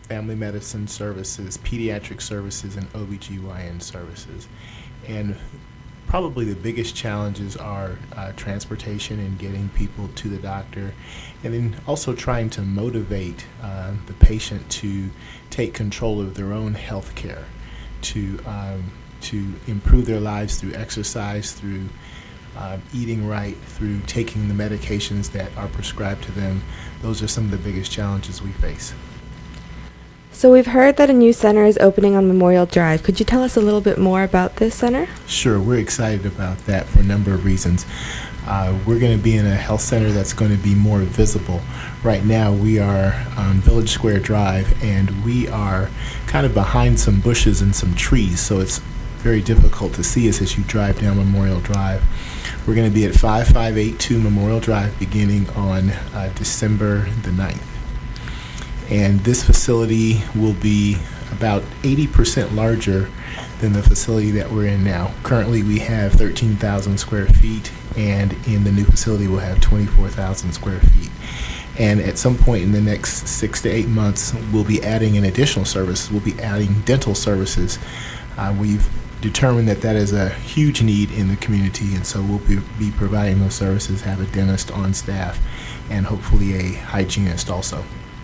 family medicine services, pediatric services, and OBGYN services. And probably the biggest challenges are transportation and getting people to the doctor, and then also trying to motivate the patient to take control of their own health care, to improve their lives through exercise, through eating right, through taking the medications that are prescribed to them. Those are some of the biggest challenges we face. So we've heard that a new center is opening on Memorial Drive. Could you tell us a little bit more about this center? Sure, we're excited about that for a number of reasons. We're going to be in a health center that's going to be more visible. Right now we are on Village Square Drive, and we are kind of behind some bushes and some trees, so it's very difficult to see us as you drive down Memorial Drive. We're going to be at 5582 Memorial Drive beginning on December the 9th. And this facility will be about 80% larger than the facility that we're in now. Currently we have 13,000 square feet, and in the new facility we'll have 24,000 square feet. And at some point in the next 6 to 8 months, we'll be adding an additional service. We'll be adding dental services. We've determined that is a huge need in the community, and so we'll be providing those services, have a dentist on staff, and hopefully a hygienist also.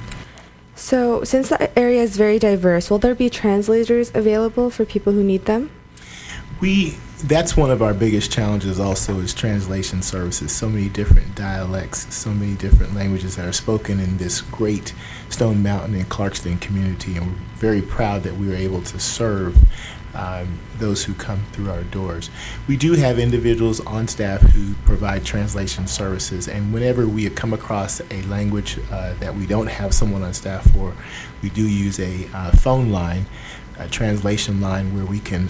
So, since the area is very diverse, will there be translators available for people who need them? That's one of our biggest challenges also, is translation services. So many different dialects, so many different languages that are spoken in this great Stone Mountain and Clarkston community, and we're very proud that we were able to serve those who come through our doors. We do have individuals on staff who provide translation services, and whenever we come across a language that we don't have someone on staff for, we do use a phone line, a translation line, where we can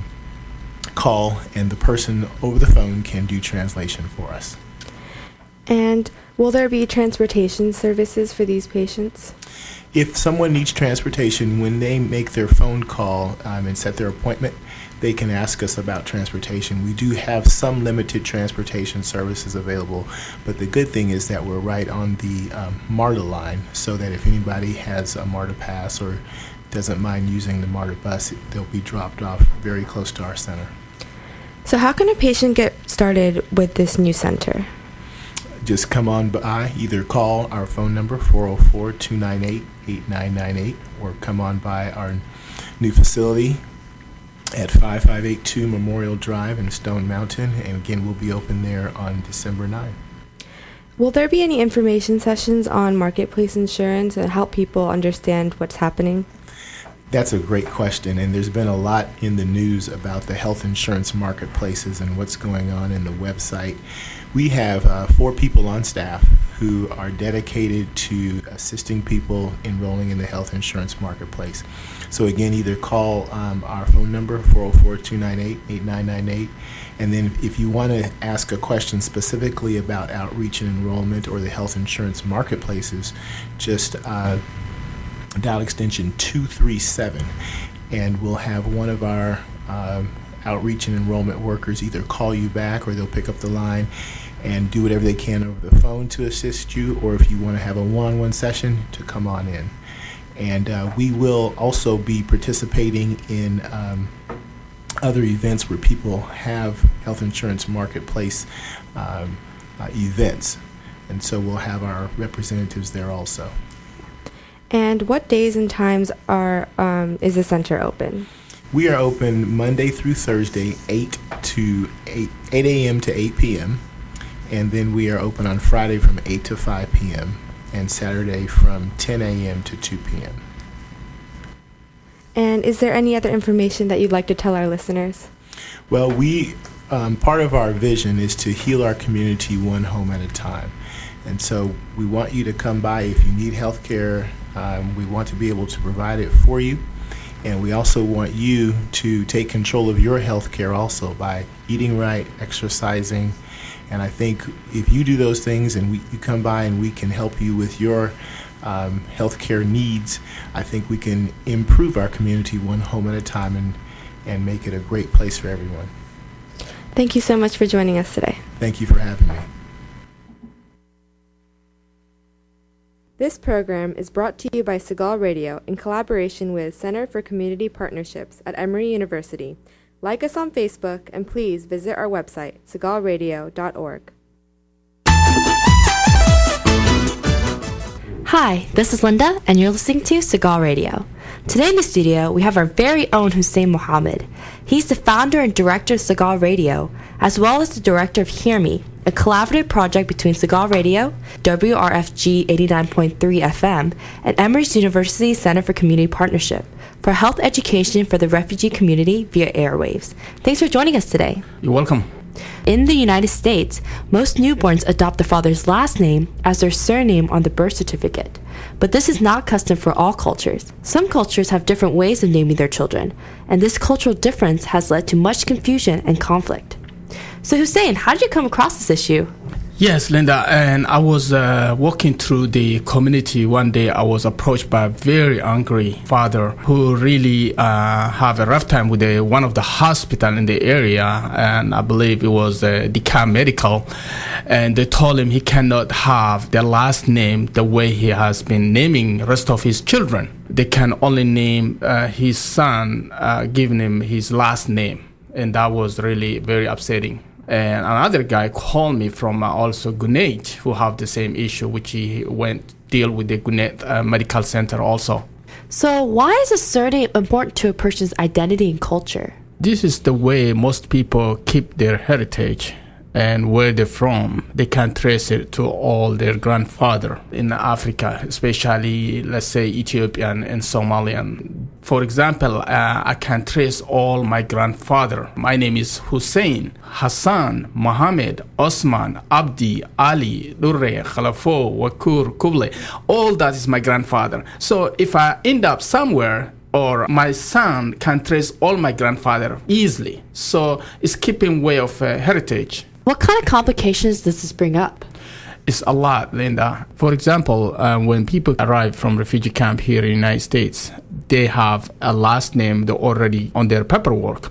call and the person over the phone can do translation for us. And will there be transportation services for these patients? If someone needs transportation, when they make their phone call and set their appointment, they can ask us about transportation. We do have some limited transportation services available, but the good thing is that we're right on the MARTA line, so that if anybody has a MARTA pass or doesn't mind using the MARTA bus, they'll be dropped off very close to our center. So how can a patient get started with this new center? Just come on by, either call our phone number 404-298-8998, or come on by our new facility at 5582 Memorial Drive in Stone Mountain, and again we'll be open there on December 9th. Will there be any information sessions on marketplace insurance and help people understand what's happening? That's a great question, and there's been a lot in the news about the health insurance marketplaces and what's going on in the website. We have 4 people on staff who are dedicated to assisting people enrolling in the health insurance marketplace. So again, either call our phone number, 404-298-8998, and then if you want to ask a question specifically about outreach and enrollment or the health insurance marketplaces, just dial extension 237, and we'll have one of our outreach and enrollment workers either call you back, or they'll pick up the line and do whatever they can over the phone to assist you, or if you want to have a one-on-one session, to come on in. And we will also be participating in other events where people have health insurance marketplace events, and so we'll have our representatives there also. And what days and times is the center open? We are open Monday through Thursday, 8 a.m. to 8 p.m., and then we are open on Friday from 8 to 5 p.m., and Saturday from 10 a.m. to 2 p.m. And is there any other information that you'd like to tell our listeners? Well, part of our vision is to heal our community one home at a time. And so we want you to come by if you need health care. We want to be able to provide it for you. And we also want you to take control of your health care also by eating right, exercising. And I think if you do those things and you come by and we can help you with your health care needs, I think we can improve our community one home at a time and make it a great place for everyone. Thank you so much for joining us today. Thank you for having me. This program is brought to you by Segal Radio in collaboration with Center for Community Partnerships at Emory University. Like us on Facebook and please visit our website, segalradio.org. Hi, this is Linda, and you're listening to Segal Radio. Today in the studio, we have our very own Hussein Mohammed. He's the founder and director of Segal Radio, as well as the director of Hear Me, a collaborative project between Segal Radio, WRFG 89.3 FM, and Emory University Center for Community Partnership for health education for the refugee community via airwaves. Thanks for joining us today. You're welcome. In the United States, most newborns adopt the father's last name as their surname on the birth certificate. But this is not custom for all cultures. Some cultures have different ways of naming their children, and this cultural difference has led to much confusion and conflict. So Hussein, how did you come across this issue? Yes, Linda, and I was walking through the community one day. I was approached by a very angry father who really have a rough time with one of the hospital in the area, and I believe it was DeKalb Medical, and they told him he cannot have the last name the way he has been naming the rest of his children. They can only name his son, giving him his last name, and that was really very upsetting. And another guy called me from also Gwinnett, who have the same issue, which he went deal with the Gwinnett Medical Center also. So why is a surname important to a person's identity and culture? This is the way most people keep their heritage and where they're from. They can trace it to all their grandfather in Africa, especially, let's say, Ethiopian and Somalian. For example, I can trace all my grandfather. My name is Hussein, Hassan, Mohammed, Osman, Abdi, Ali, Durre, Khalafo, Wakur, Kuble. All that is my grandfather. So if I end up somewhere, or my son can trace all my grandfather easily. So it's keeping way of heritage. What kind of complications does this bring up? It's a lot, Linda. For example, when people arrive from refugee camp here in the United States, they have a last name they're already on their paperwork.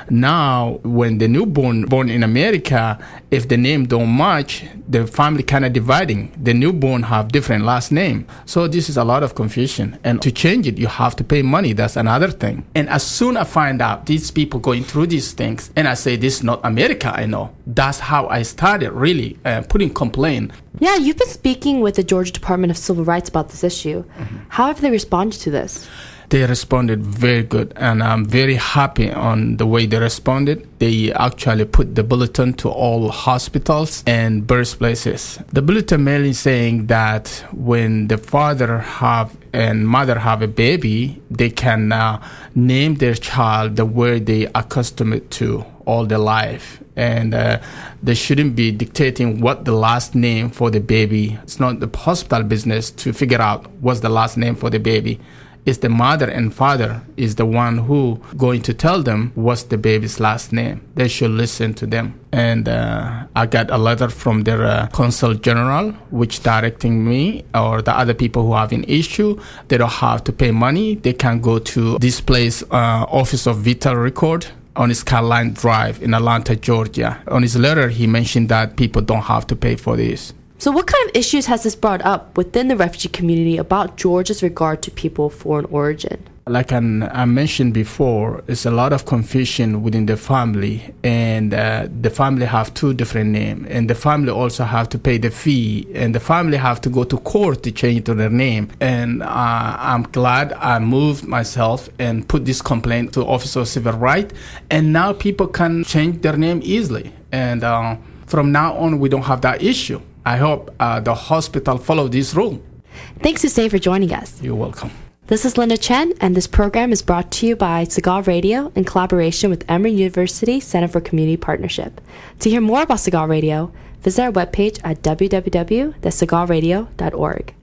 Now, when the newborn born in America, if the name don't match, the family kind of dividing. The newborn have different last name. So this is a lot of confusion. And to change it, you have to pay money. That's another thing. And as soon as I find out these people going through these things, and I say, this is not America, I know. That's how I started really putting complaint. Yeah, you've been speaking with the Georgia Department of Civil Rights about this issue. Mm-hmm. How have they responded to this? They responded very good, and I'm very happy on the way they responded. They actually put the bulletin to all hospitals and birthplaces. The bulletin mainly saying that when the father have and mother have a baby, they can name their child the way they accustomed to all their life. And they shouldn't be dictating what the last name for the baby. It's not the hospital business to figure out what's the last name for the baby. It's the mother and father is the one who going to tell them what's the baby's last name. They should listen to them. And I got a letter from their consul general, which directing me or the other people who have an issue. They don't have to pay money. They can go to this place, Office of Vital Record, on Skyline Drive in Atlanta, Georgia. On his letter, he mentioned that people don't have to pay for this. So what kind of issues has this brought up within the refugee community about Georgia's regard to people of foreign origin? Like I mentioned before, it's a lot of confusion within the family, and the family have two different names, and the family also have to pay the fee, and the family have to go to court to change to their name. And I'm glad I moved myself and put this complaint to Office of Civil Rights, and now people can change their name easily. And from now on, we don't have that issue. I hope the hospital follow this rule. Thanks, Hussein, for joining us. You're welcome. This is Linda Chen, and this program is brought to you by Segal Radio in collaboration with Emory University Center for Community Partnership. To hear more about Segal Radio, visit our webpage at www.segalradio.org.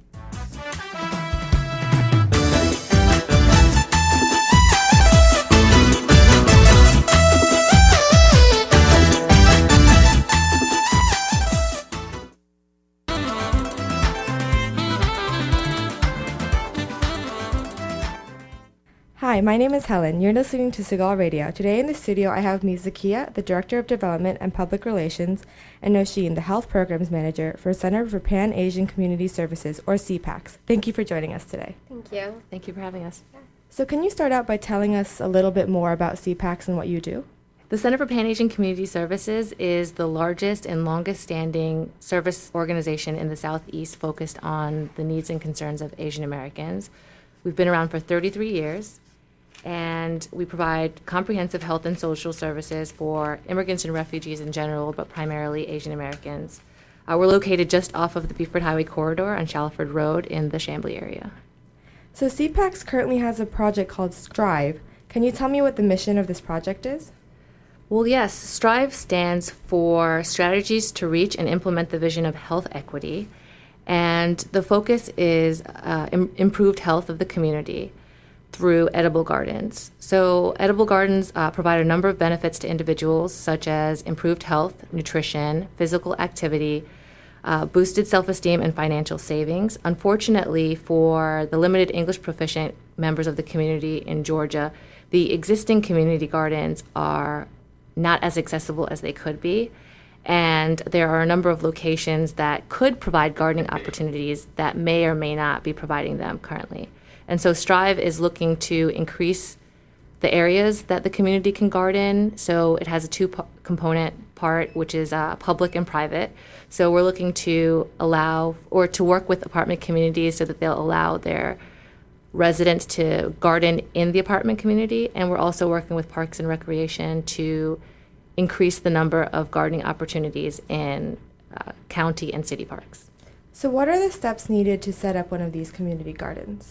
Hi, my name is Helen. You're listening to Segal Radio. Today in the studio, I have me Zakia, the Director of Development and Public Relations, and Noshin, the Health Programs Manager for Center for Pan-Asian Community Services, or CPACS. Thank you for joining us today. Thank you. Thank you for having us. So can you start out by telling us a little bit more about CPACS and what you do? The Center for Pan-Asian Community Services is the largest and longest-standing service organization in the Southeast focused on the needs and concerns of Asian Americans. We've been around for 33 years, and we provide comprehensive health and social services for immigrants and refugees in general, but primarily Asian Americans. We're located just off of the Beaufort Highway corridor on Shalford Road in the Chamblee area. So CPACS currently has a project called STRIVE. Can you tell me what the mission of this project is? Well, yes, STRIVE stands for Strategies to Reach and Implement the Vision of Health Equity, and the focus is improved health of the community through edible gardens. So edible gardens provide a number of benefits to individuals, such as improved health, nutrition, physical activity, boosted self-esteem, and financial savings. Unfortunately, for the limited English proficient members of the community in Georgia, the existing community gardens are not as accessible as they could be. And there are a number of locations that could provide gardening opportunities that may or may not be providing them currently. And so STRIVE is looking to increase the areas that the community can garden. So it has a two-component part, which is public and private. So we're looking to allow or to work with apartment communities so that they'll allow their residents to garden in the apartment community. And we're also working with Parks and Recreation to increase the number of gardening opportunities in county and city parks. So what are the steps needed to set up one of these community gardens?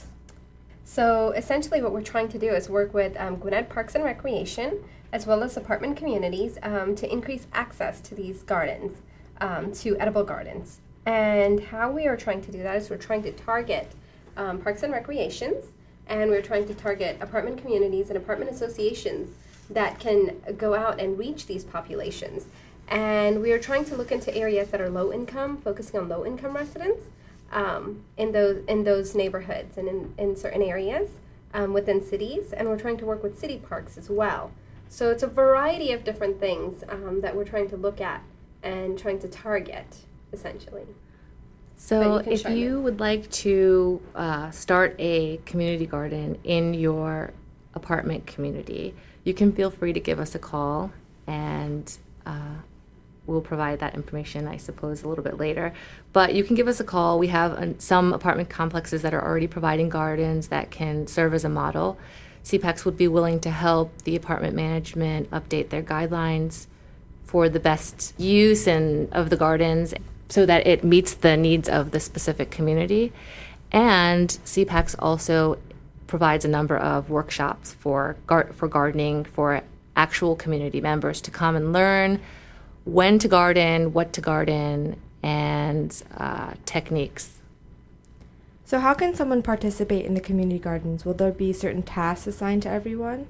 So essentially what we're trying to do is work with Gwinnett Parks and Recreation as well as apartment communities to increase access to these gardens, to edible gardens. And how we are trying to do that is we're trying to target Parks and Recreations, and we're trying to target apartment communities and apartment associations that can go out and reach these populations. And we are trying to look into areas that are low income, focusing on low income residents in those neighborhoods and in certain areas within cities. And we're trying to work with city parks as well. So it's a variety of different things that we're trying to look at and trying to target, essentially. So if you would like to start a community garden in your apartment community, you can feel free to give us a call, and we'll provide that information, I suppose, a little bit later. But you can give us a call. We have some apartment complexes that are already providing gardens that can serve as a model. CPACS would be willing to help the apartment management update their guidelines for the best use of the gardens so that it meets the needs of the specific community. And CPACS also provides a number of workshops for gardening for actual community members to come and learn when to garden, what to garden, and techniques. So how can someone participate in the community gardens? Will there be certain tasks assigned to everyone?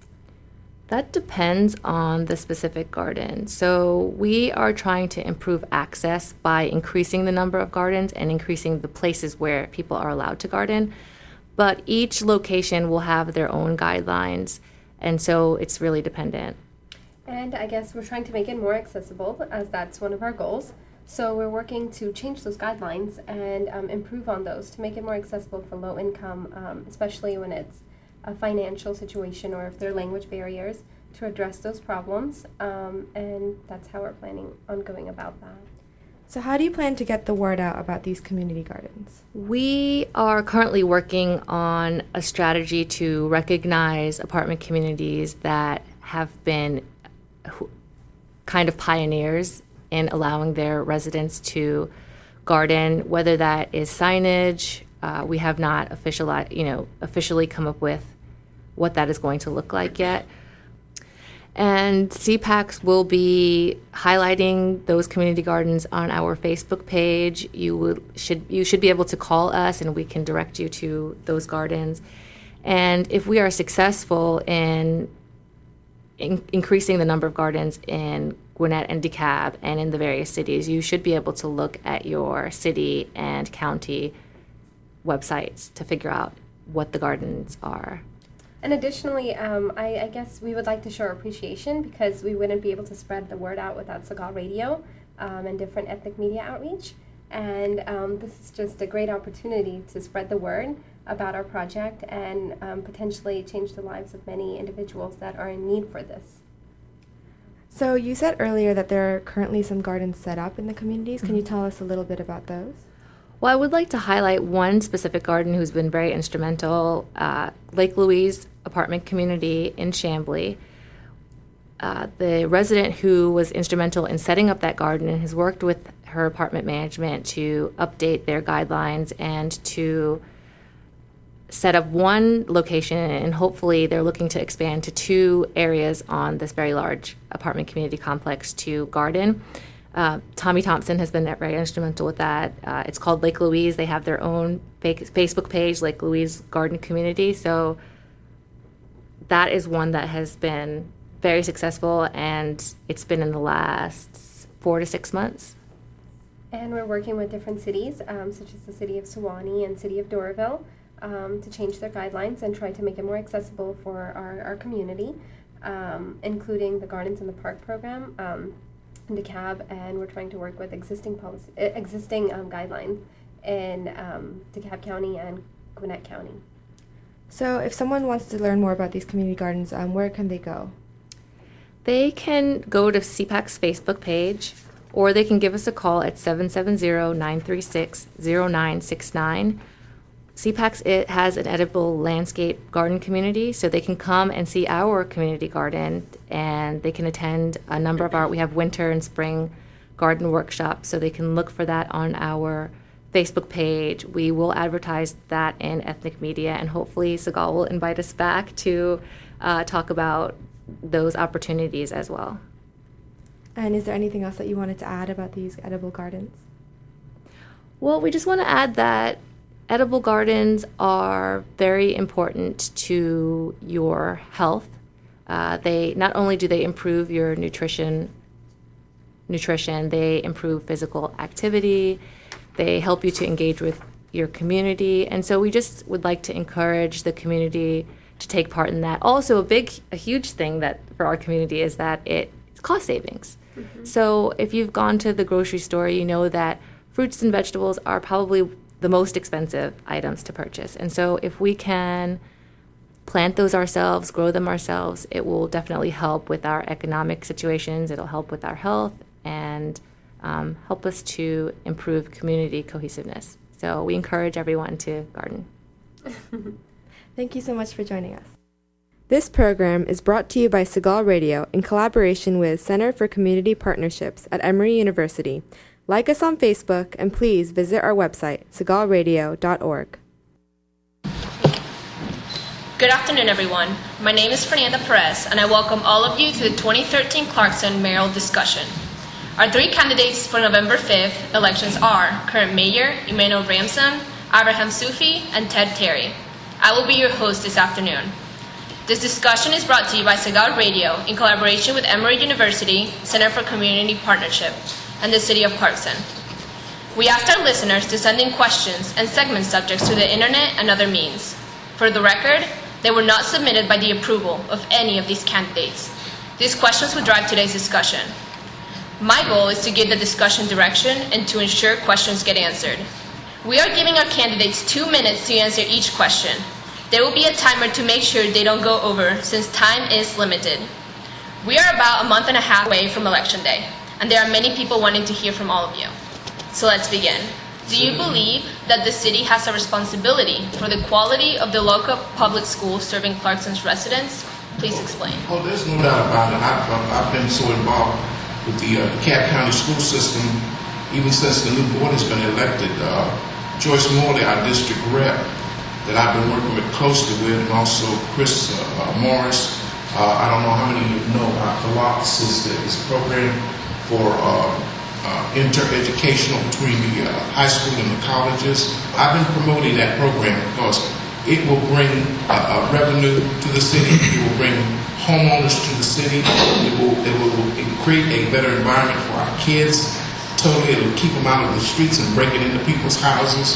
That depends on the specific garden. So we are trying to improve access by increasing the number of gardens and increasing the places where people are allowed to garden. But each location will have their own guidelines, and so it's really dependent. And I guess we're trying to make it more accessible, as that's one of our goals. So we're working to change those guidelines and improve on those to make it more accessible for low income, especially when it's a financial situation or if there are language barriers, to address those problems. And that's how we're planning on going about that. So how do you plan to get the word out about these community gardens? We are currently working on a strategy to recognize apartment communities that have been kind of pioneers in allowing their residents to garden, whether that is signage. We have not officially come up with what that is going to look like yet. And CPACS will be highlighting those community gardens on our Facebook page. You should be able to call us, and we can direct you to those gardens. And if we are successful in increasing the number of gardens in Gwinnett and DeKalb and in the various cities, you should be able to look at your city and county websites to figure out what the gardens are. And additionally, I guess we would like to show our appreciation because we wouldn't be able to spread the word out without Sagal Radio and different ethnic media outreach. And this is just a great opportunity to spread the word about our project and potentially change the lives of many individuals that are in need for this. So you said earlier that there are currently some gardens set up in the communities. Can you tell us a little bit about those? Well, I would like to highlight one specific garden who's been very instrumental, Lake Louise apartment community in Chamblee. The resident who was instrumental in setting up that garden and has worked with her apartment management to update their guidelines and to set up one location, and hopefully they're looking to expand to 2 areas on this very large apartment community complex to garden. Tommy Thompson has been very instrumental with that. It's called Lake Louise. They have their own Facebook page, Lake Louise Garden Community. So that is one that has been very successful, and it's been in the last 4 to 6 months. And we're working with different cities, such as the city of Sewanee and city of Doraville, to change their guidelines and try to make it more accessible for our community, including the Gardens in the Park program in DeKalb, and we're trying to work with existing guidelines in DeKalb County and Gwinnett County. So if someone wants to learn more about these community gardens, where can they go? They can go to CPAC's Facebook page, or they can give us a call at 770-936-0969. CPAC's it has an edible landscape garden community, so they can come and see our community garden, and they can attend a number of we have winter and spring garden workshops, so they can look for that on our Facebook page. We will advertise that in ethnic media, and hopefully Sagal will invite us back to talk about those opportunities as well. And is there anything else that you wanted to add about these edible gardens? Well, we just want to add that edible gardens are very important to your health. They not only do they improve your nutrition, they improve physical activity, they help you to engage with your community, and so we just would like to encourage the community to take part in that. Also, a huge thing that for our community is that it's cost savings. Mm-hmm. So if you've gone to the grocery store, you know that fruits and vegetables are probably the most expensive items to purchase. And so if we can plant those ourselves, grow them ourselves, it will definitely help with our economic situations. It'll help with our health and help us to improve community cohesiveness. So we encourage everyone to garden. Thank you so much for joining us. This program is brought to you by Sagal Radio in collaboration with Center for Community Partnerships at Emory University. Like us on Facebook, and please visit our website, sagalradio.org. Good afternoon, everyone. My name is Fernanda Perez, and I welcome all of you to the 2013 Clarkson Mayoral Discussion. Our 3 candidates for November 5th elections are current Mayor Emmanuel Ramson, Abraham Sufi, and Ted Terry. I will be your host this afternoon. This discussion is brought to you by Sagal Radio in collaboration with Emory University Center for Community Partnership and the City of Clarkson. We asked our listeners to send in questions and segment subjects through the internet and other means. For the record, they were not submitted by the approval of any of these candidates. These questions will drive today's discussion. My goal is to give the discussion direction and to ensure questions get answered. We are giving our candidates 2 minutes to answer each question. There will be a timer to make sure they don't go over since time is limited. We are about a month and a half away from Election Day, and there are many people wanting to hear from all of you. So let's begin. Do you believe that the city has a responsibility for the quality of the local public schools serving Clarkson's residents? Please explain. Oh, there's no doubt about it. I've been so involved with the DeKalb County school system even since the new board has been elected. Joyce Morley, our district rep, that I've been working with closely with, and also Chris Morris. I don't know how many of you know about COLOPS is a program for inter-educational between the high school and the colleges. I've been promoting that program because it will bring revenue to the city. It will bring homeowners to the city. It will create a better environment for our kids. Totally, it will keep them out of the streets and breaking into people's houses.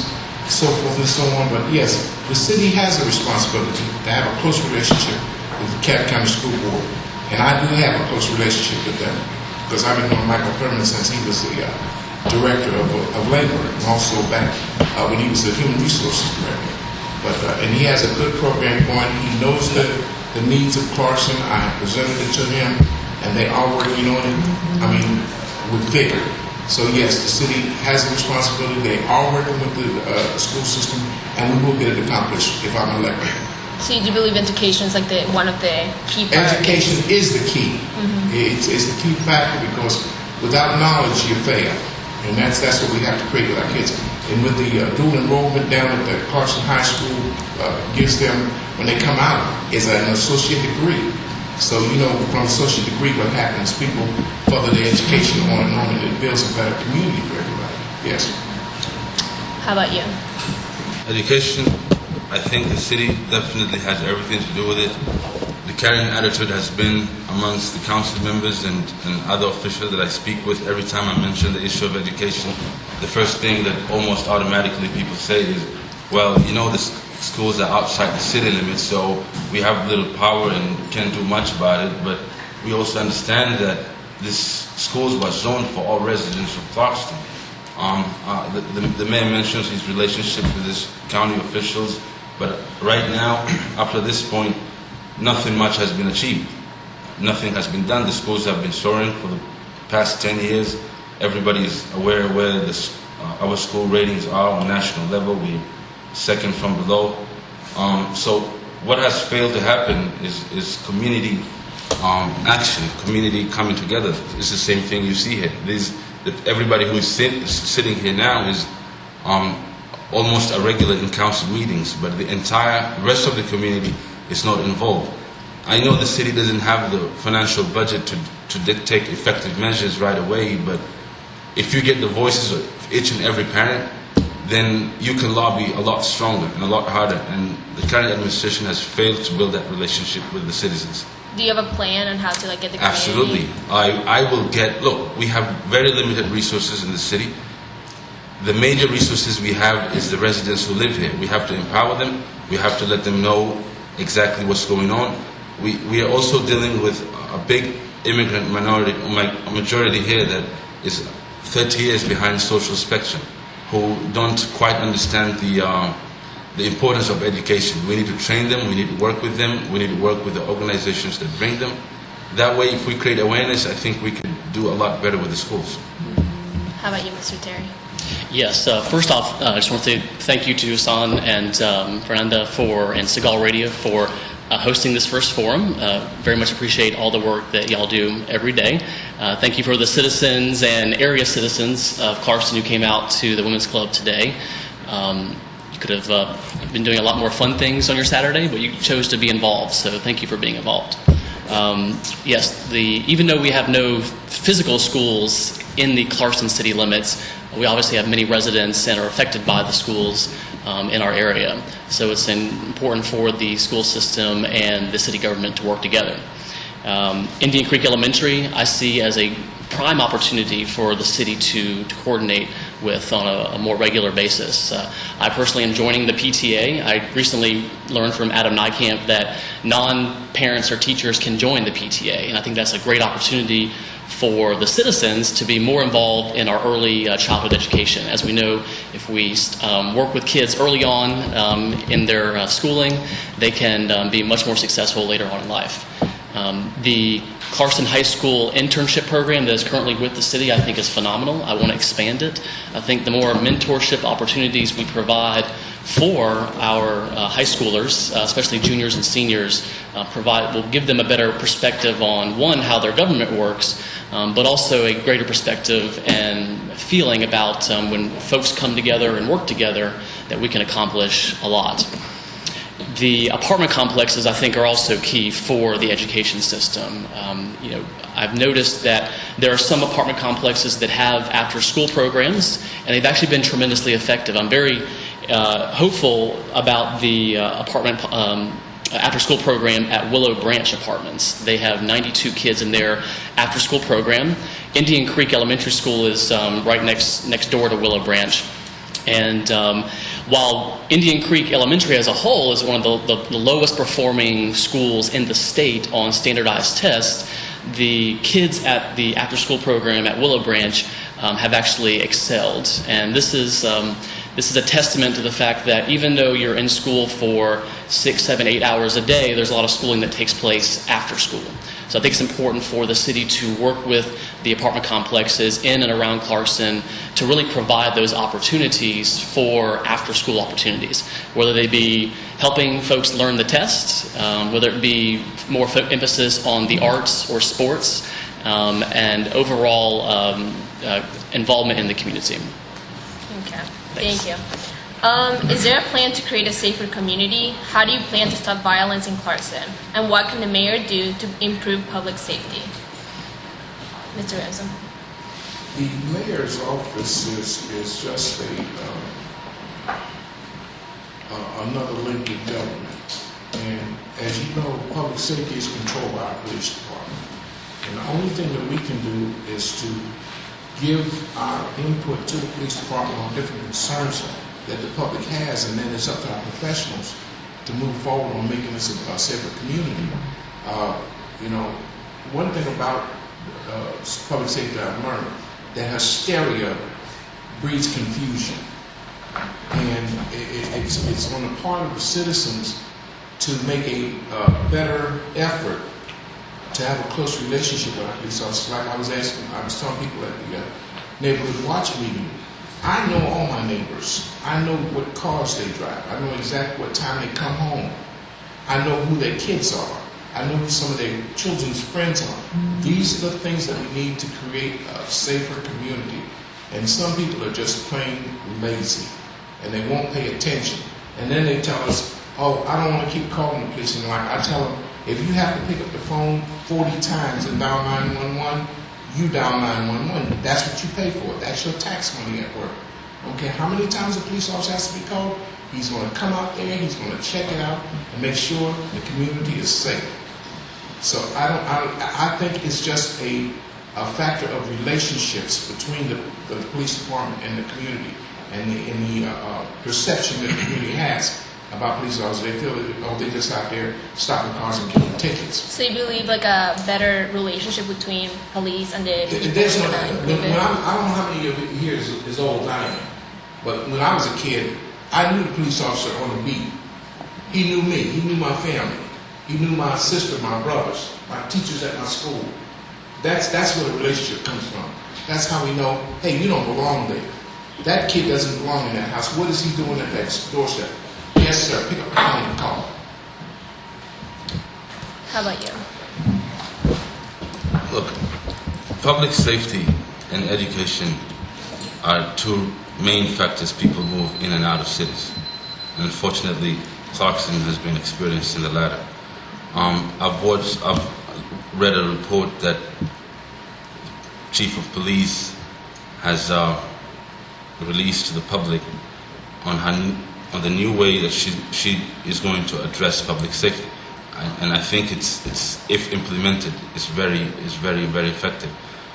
so forth and so on. But yes, the city has a responsibility to have a close relationship with the Cobb County School Board. And I do have a close relationship with them because I've been knowing Michael Thurman since he was the director of labor, and also back when he was the human resources director. But and he has a good program going. He knows the needs of Clarkson. I have presented it to him, and they are working on it. I mean, with vigor. So yes, the city has a responsibility. They are working with the school system, and we will get it accomplished if I'm elected. So you do believe education is like one of the key priorities? Education is the key. It's the key factor because without knowledge you fail, and that's what we have to create with our kids. And with the dual enrollment down at the Clarkson High School gives them, when they come out, is an associate degree. So, you know, from associate degree, what happens? People further their education on, and it builds a better community for everybody. Yes. How about you? Education, I think the city definitely has everything to do with it. The carrying attitude has been amongst the council members and other officials that I speak with. Every time I mention the issue of education, the first thing that almost automatically people say is, well, you know, the schools are outside the city limits, so we have little power and can't do much about it. But we also understand that this schools was zoned for all residents of Clarkston. The mayor mentions his relationship with his county officials, but right now, up to this point, nothing much has been achieved. Nothing has been done. The schools have been soaring for the past 10 years. Everybody is aware where our school ratings are on national level. We're second from below. So what has failed to happen is community action, community coming together. It's the same thing you see here. Everybody who is sitting here now is almost a regular in council meetings, but the entire rest of the community is not involved. I know the city doesn't have the financial budget to take effective measures right away, but if you get the voices of each and every parent, then you can lobby a lot stronger and a lot harder. And the current administration has failed to build that relationship with the citizens. Do you have a plan on how to get the community? Absolutely. I will look, we have very limited resources in the city. The major resources we have is the residents who live here. We have to empower them. We have to let them know exactly what's going on. We are also dealing with a big immigrant majority here that is 30 years behind social spectrum, who don't quite understand the importance of education. We need to train them, we need to work with them, we need to work with the organizations that bring them. That way, if we create awareness, I think we can do a lot better with the schools. How about you, Mr. Terry? Yes, first off, I just want to say thank you to Hassan and Fernanda and Segal Radio for hosting this first forum. Very much appreciate all the work that y'all do every day. Thank you for the citizens and area citizens of Clarkston who came out to the Women's Club today. You could have been doing a lot more fun things on your Saturday, but you chose to be involved, so thank you for being involved. Yes, even though we have no physical schools in the Clarkston city limits, we obviously have many residents and are affected by the schools in our area. So it's important for the school system and the city government to work together. Indian Creek Elementary I see as a prime opportunity for the city to coordinate with on a more regular basis. I personally am joining the PTA. I recently learned from Adam Nykamp that non-parents or teachers can join the PTA, and I think that's a great opportunity for the citizens to be more involved in our early childhood education. As we know, if we work with kids early on in their schooling, they can be much more successful later on in life. The Clarkston High School internship program that is currently with the city, I think, is phenomenal. I want to expand it. I think the more mentorship opportunities we provide for our high schoolers, especially juniors and seniors, will give them a better perspective on, one, how their government works, but also a greater perspective and feeling about when folks come together and work together that we can accomplish a lot. The apartment complexes, I think, are also key for the education system. I've noticed that there are some apartment complexes that have after-school programs, and they've actually been tremendously effective. I'm very hopeful about the apartment after-school program at Willow Branch Apartments. They have 92 kids in their after-school program. Indian Creek Elementary School is right next door to Willow Branch. And while Indian Creek Elementary as a whole is one of the lowest performing schools in the state on standardized tests, the kids at the after-school program at Willow Branch have actually excelled. And this is a testament to the fact that even though you're in school for 6, 7, 8 hours a day, there's a lot of schooling that takes place after school. So I think it's important for the city to work with the apartment complexes in and around Clarkson to really provide those opportunities for after-school opportunities, whether they be helping folks learn the tests, whether it be more emphasis on the arts or sports, and overall involvement in the community. Okay, Thanks. thank you. Is there a plan to create a safer community? How do you plan to stop violence in Clarkson? And what can the mayor do to improve public safety? Mr. Ransom. The mayor's office is just another link in government. And as you know, public safety is controlled by our police department. And the only thing that we can do is to give our input to the police department on different concerns that the public has, and then it's up to our professionals to move forward on making this a safer community. One thing about public safety that I've learned, that hysteria breeds confusion. And it's on the part of the citizens to make a better effort to have a close relationship with our police officers. Like I was telling people at the neighborhood watch meeting, I know all my neighbors. I know what cars they drive. I know exactly what time they come home. I know who their kids are. I know who some of their children's friends are. These are the things that we need to create a safer community. And some people are just plain lazy, and they won't pay attention. And then they tell us, oh, I don't want to keep calling the police. And like I tell them, if you have to pick up the phone 40 times and dial 911, you dial 911. That's what you pay for. That's your tax money at work. Okay, how many times a police officer has to be called? He's going to come out there, he's going to check it out, and make sure the community is safe. So I think it's just a factor of relationships between the police department and the community, and the perception that the community has about police officers. They feel that they're just out there stopping cars and giving tickets. So you believe like a better relationship between police and the people? There's no, I don't know how many of you here is old I am, but when I was a kid, I knew the police officer on the beat. He knew me. He knew my family. He knew my sister, my brothers, my teachers at my school. That's where the relationship comes from. That's how we know, hey, you don't belong there. That kid doesn't belong in that house. What is he doing at that doorstep? Yes, sir. Pick up the phone and call. How about you? Look, public safety and education are two main factors people move in and out of cities. And unfortunately, Clarkson has been experiencing the latter. I've read a report that Chief of Police has released to the public on the new way that she is going to address public safety, and I think it's if implemented, is very very effective.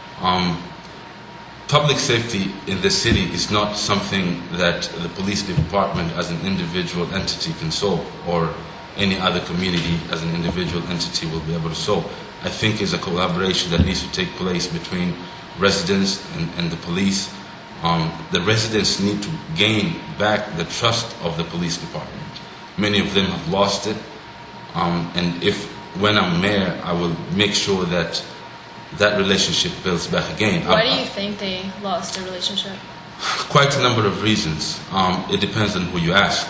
Public safety in the city is not something that the police department as an individual entity can solve, or any other community as an individual entity will be able to solve. I think it's a collaboration that needs to take place between residents and the police. The residents need to gain back the trust of the police department. Many of them have lost it, and when I'm mayor, I will make sure that relationship builds back again. Why do you think they lost the relationship? Quite a number of reasons. It depends on who you ask.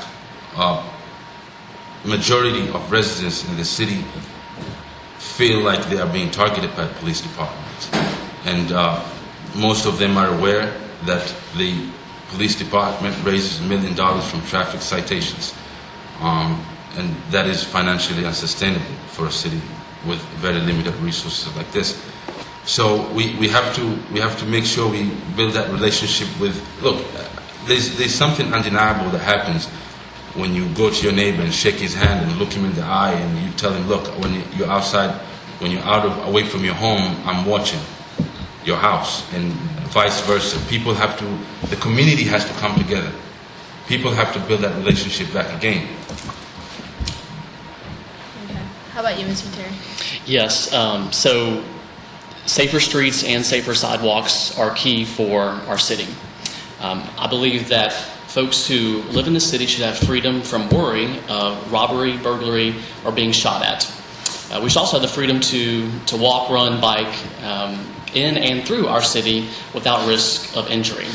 Majority of residents in the city feel like they are being targeted by the police department, and most of them are aware that the police department raises $1 million from traffic citations, and that is financially unsustainable for a city with very limited resources like this. So we have to make sure we build that relationship with. Look, there's something undeniable that happens when you go to your neighbor and shake his hand and look him in the eye and you tell him, look, when you're outside, when you're away from your home, I'm watching your house, and vice versa. The community has to come together. people have to build that relationship back again. Okay. How about you, Mr. Terry? Yes. So safer streets and safer sidewalks are key for our city. I believe that folks who live in the city should have freedom from worry of robbery, burglary, or being shot at. We should also have the freedom to walk, run, bike in and through our city without risk of injury.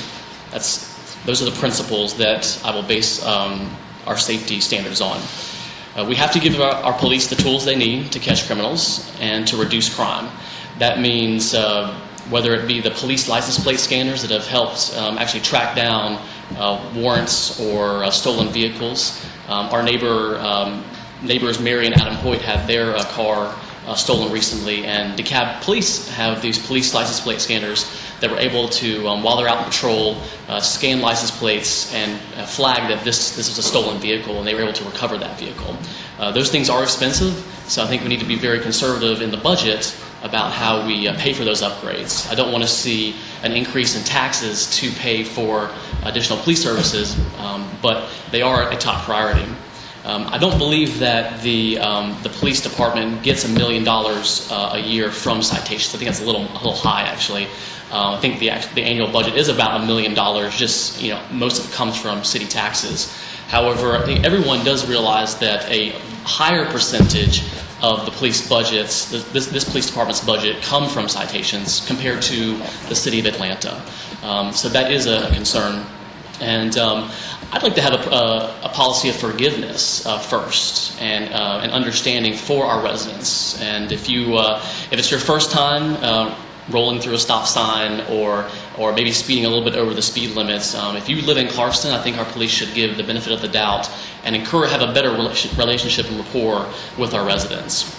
Those are the principles that I will base our safety standards on. We have to give our police the tools they need to catch criminals and to reduce crime. That means whether it be the police license plate scanners that have helped actually track down warrants or stolen vehicles. Our neighbors Mary and Adam Hoyt had their car stolen recently, and DeKalb Police have these police license plate scanners that were able to, while they're out on patrol, scan license plates and flag that this is a stolen vehicle, and they were able to recover that vehicle. Those things are expensive, so I think we need to be very conservative in the budget about how we pay for those upgrades. I don't want to see an increase in taxes to pay for additional police services, but they are a top priority. I don't believe that the police department gets $1 million a year from citations. I think that's a little high, actually. I think the annual budget is about $1 million. Just most of it comes from city taxes. However, I think everyone does realize that a higher percentage of the police budgets, this police department's budget, come from citations compared to the city of Atlanta. So that is a concern. And I'd like to have a policy of forgiveness first, and understanding for our residents. And if it's your first time rolling through a stop sign or maybe speeding a little bit over the speed limits, if you live in Clarkston, I think our police should give the benefit of the doubt and have a better relationship and rapport with our residents.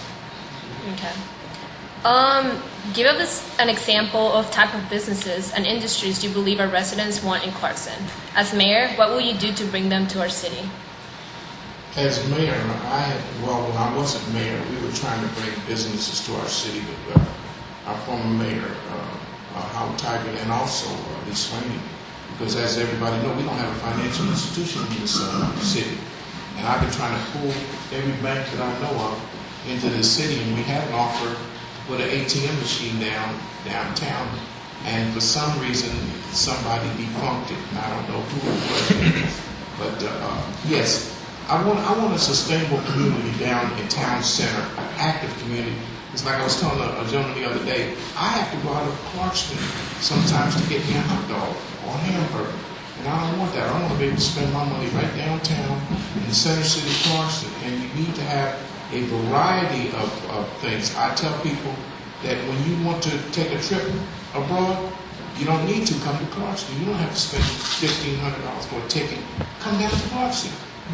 Okay. Give us an example of type of businesses and industries you believe our residents want in Clarkston. As mayor, what will you do to bring them to our city? As mayor, when I wasn't mayor, we were trying to bring businesses to our city, but our former mayor, Howard Tiger, and also Lee Slaney, because as everybody knows, we don't have a financial institution in this city. And I've been trying to pull every bank that I know of into this city, and we had an offer with an ATM machine downtown, and for some reason somebody defunct it, and I don't know who it was. But yes, I want a sustainable community down in town center, an active community. It's like I was telling a gentleman the other day, I have to go out of Clarkston sometimes to get me a hot dog or a hamburger, and I don't want that. I want to be able to spend my money right downtown in the center city of Clarkston, and you need to have a variety of things. I tell people that when you want to take a trip abroad, you don't need to come to Clarkston. You don't have to spend $1,500 for a ticket. Come down to Clarkston.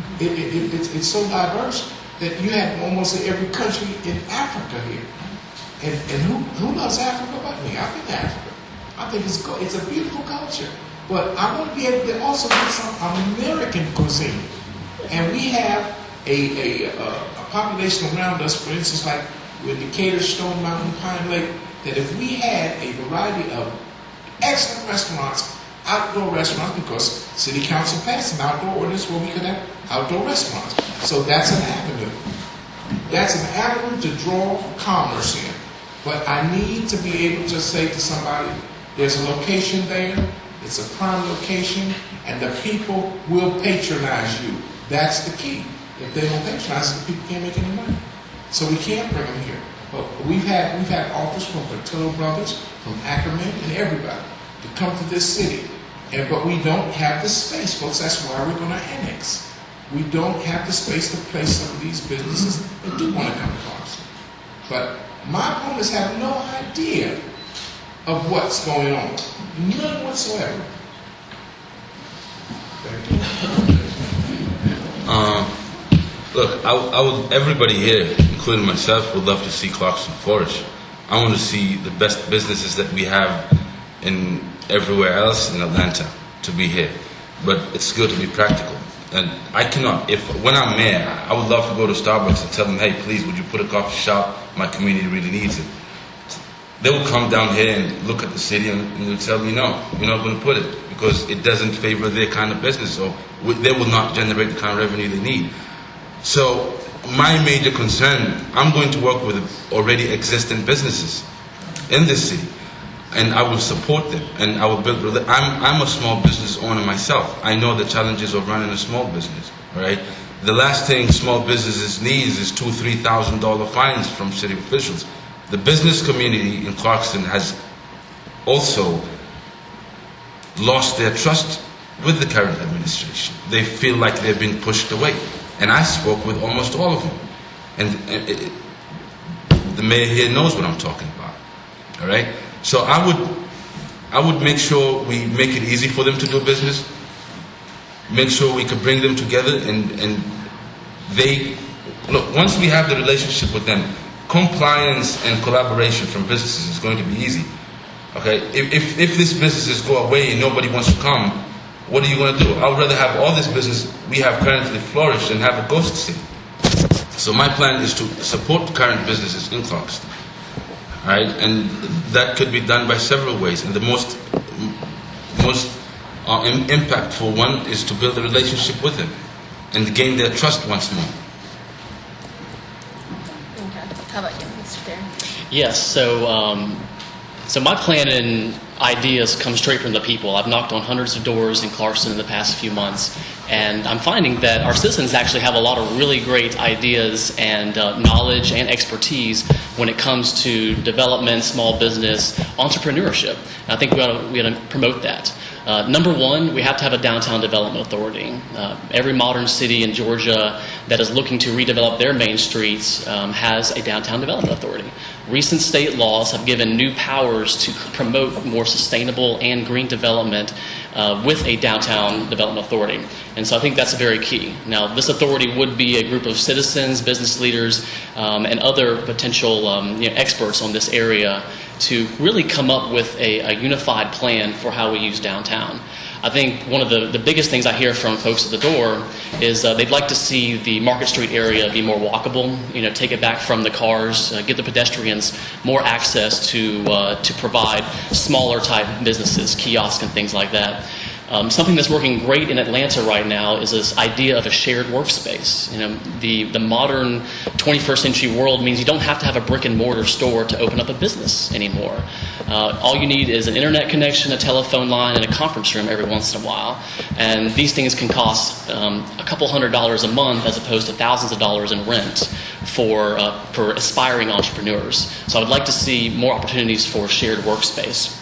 It's so diverse that you have almost every country in Africa here. And who loves Africa but me? I've been to Africa. I think it's a beautiful culture. But I want to be able to also get some American cuisine. And we have a population around us, for instance, like with Decatur, Stone Mountain, Pine Lake, that if we had a variety of excellent restaurants, outdoor restaurants, because City Council passed an outdoor ordinance where we could have outdoor restaurants. So that's an avenue. That's an avenue to draw commerce in. But I need to be able to say to somebody, there's a location there, it's a prime location, and the people will patronize you. That's the key. If they don't patronize it, the people can't make any money. So we can't bring them here. But we've had offers from Portillo Brothers, from Ackerman, and everybody to come to this city. But we don't have the space, folks. That's why we're going to annex. We don't have the space to place some of these businesses that do want to come to Clarkston. But my opponents have no idea of what's going on. None whatsoever. Thank you. Look, everybody here, including myself, would love to see Clarkston flourish. I want to see the best businesses that we have in everywhere else in Atlanta to be here. But it's good to be practical. And I cannot, when I'm mayor, I would love to go to Starbucks and tell them, hey, please, would you put a coffee shop? My community really needs it. They will come down here and look at the city and they'll tell me, no, we're not going to put it. because it doesn't favor their kind of business, or they will not generate the kind of revenue they need. So my major concern, I'm going to work with already existing businesses in this city, and I will support them, and I will build. I'm a small business owner myself. I know the challenges of running a small business, right? The last thing small businesses need is $2,000-3,000 fines from city officials. The business community in Clarkston has also lost their trust with the current administration. They feel like they're being pushed away. And I spoke with almost all of them. And the mayor here knows what I'm talking about. All right? So I would make sure we make it easy for them to do business. Make sure we could bring them together, and they look, once we have the relationship with them, compliance and collaboration from businesses is going to be easy. Okay? If these businesses go away and nobody wants to come, what are you going to do? I would rather have all this business we have currently flourish than have a ghost city. So my plan is to support current businesses in Clarkston. All right? And that could be done by several ways. And the most impactful one is to build a relationship with them and gain their trust once more. Okay. How about you, Mr. Chair? Yes, so my plan and ideas come straight from the people. I've knocked on hundreds of doors in Clarkston in the past few months, and I'm finding that our citizens actually have a lot of really great ideas and knowledge and expertise when it comes to development, small business, entrepreneurship. And I think we ought to promote that. Number one, we have to have a downtown development authority. Every modern city in Georgia that is looking to redevelop their main streets has a downtown development authority. Recent state laws have given new powers to promote more sustainable and green development with a downtown development authority. And so I think that's very key. Now, this authority would be a group of citizens, business leaders, and other potential experts on this area to really come up with a unified plan for how we use downtown. I think one of the biggest things I hear from folks at the door is they'd like to see the Market Street area be more walkable, take it back from the cars, give the pedestrians more access to provide smaller type businesses, kiosks and things like that. Something that's working great in Atlanta right now is this idea of a shared workspace. The modern 21st century world means you don't have to have a brick and mortar store to open up a business anymore. All you need is an internet connection, a telephone line, and a conference room every once in a while. And these things can cost a couple $100s a month as opposed to thousands of dollars in rent for aspiring entrepreneurs. So I would like to see more opportunities for shared workspace.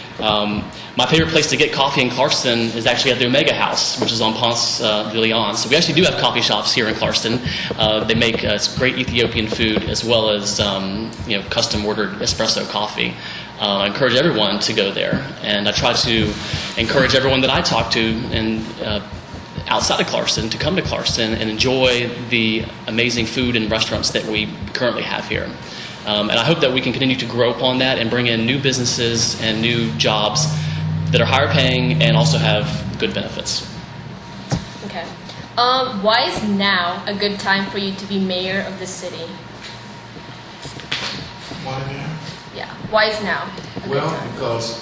My favorite place to get coffee in Clarkston is actually at the Omega House, which is on Ponce de Leon. So we actually do have coffee shops here in Clarkston. They make great Ethiopian food as well as custom ordered espresso coffee. I encourage everyone to go there, and I try to encourage everyone that I talk to and outside of Clarkston to come to Clarkston and enjoy the amazing food and restaurants that we currently have here. And I hope that we can continue to grow upon that and bring in new businesses and new jobs that are higher paying and also have good benefits. Okay. Why is now a good time for you to be mayor of the city? Why now? Yeah. Why is now? Well, because,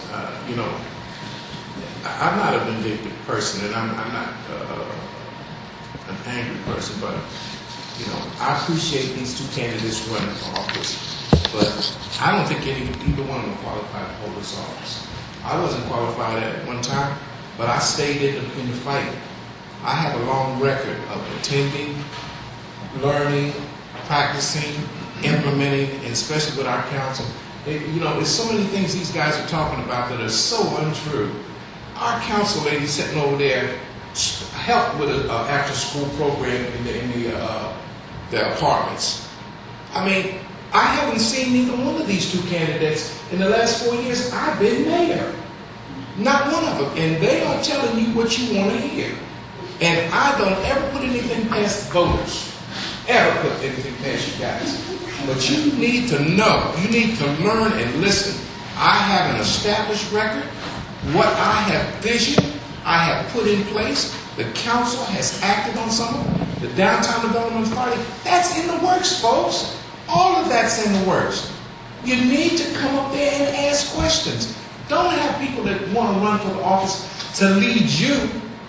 I'm not a vindictive person, and I'm not an angry person, but, I appreciate these two candidates running for office, but I don't think either one of them qualified to hold this office. I wasn't qualified at one time, but I stayed in the fight. I have a long record of attending, learning, practicing, implementing, and especially with our council. There's so many things these guys are talking about that are so untrue. Our council lady sitting over there helped with an after-school program in the apartments. I mean, I haven't seen neither one of these two candidates in the last 4 years. I've been mayor. Not one of them. And they are telling you what you want to hear. And I don't ever put anything past voters. Ever put anything past you guys. But you need to know. You need to learn and listen. I have an established record. What I have visioned, I have put in place. The council has acted on some of it. The Downtown Development Authority, that's in the works, folks. All of that's in the works. You need to come up there and ask questions. Don't have people that want to run for the office to lead you,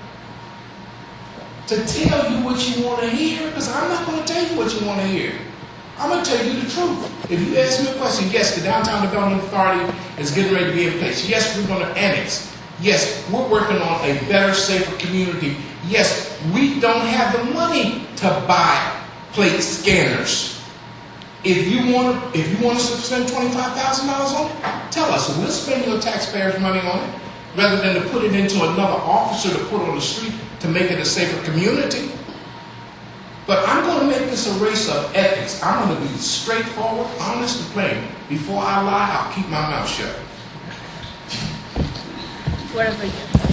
to tell you what you want to hear, because I'm not going to tell you what you want to hear. I'm going to tell you the truth. If you ask me a question, yes, the Downtown Development Authority is getting ready to be in place. Yes, we're going to annex. Yes, we're working on a better, safer community. Yes, we don't have the money to buy plate scanners. If you want us to spend $25,000 on it, tell us. We'll spend your taxpayers' money on it, rather than to put it into another officer to put on the street to make it a safer community. But I'm going to make this a race of ethics. I'm going to be straightforward, honest, and plain. Before I lie, I'll keep my mouth shut. What about you?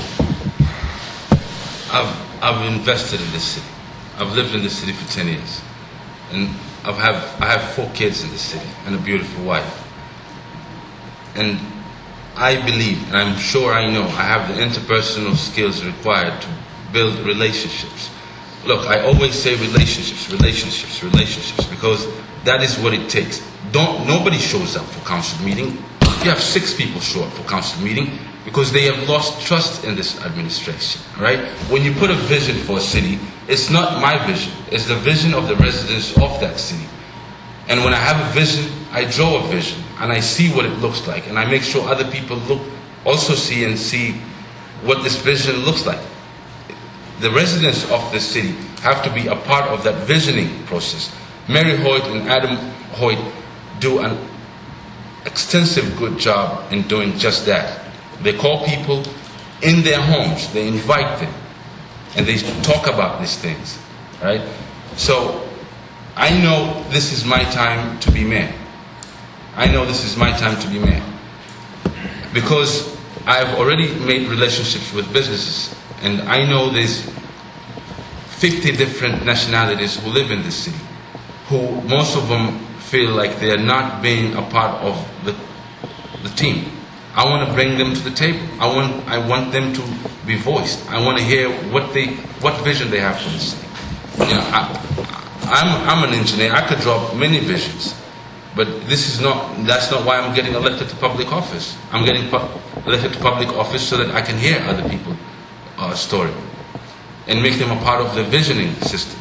I've invested in this city. I've lived in this city for 10 years. And I have 4 kids in this city and a beautiful wife. And I believe, and I'm sure I know, I have the interpersonal skills required to build relationships. Look, I always say relationships, because that is what it takes. Nobody shows up for council meeting. You have 6 people show up for council meeting because they have lost trust in this administration, right? When you put a vision for a city, it's not my vision. It's the vision of the residents of that city. And when I have a vision, I draw a vision and I see what it looks like, and I make sure other people also see what this vision looks like. The residents of the city have to be a part of that visioning process. Mary Hoyt and Adam Hoyt do an extensive good job in doing just that. They call people in their homes, they invite them, and they talk about these things, right? So I know this is my time to be mayor. I know this is my time to be mayor because I've already made relationships with businesses, and I know there's 50 different nationalities who live in this city, who most of them feel like they are not being a part of the team. I want to bring them to the table. I want them to be voiced. I want to hear what vision they have for this city. You know, I'm an engineer. I could draw many visions, but that's not why I'm getting elected to public office. I'm getting elected to public office so that I can hear other people's story and make them a part of the visioning system.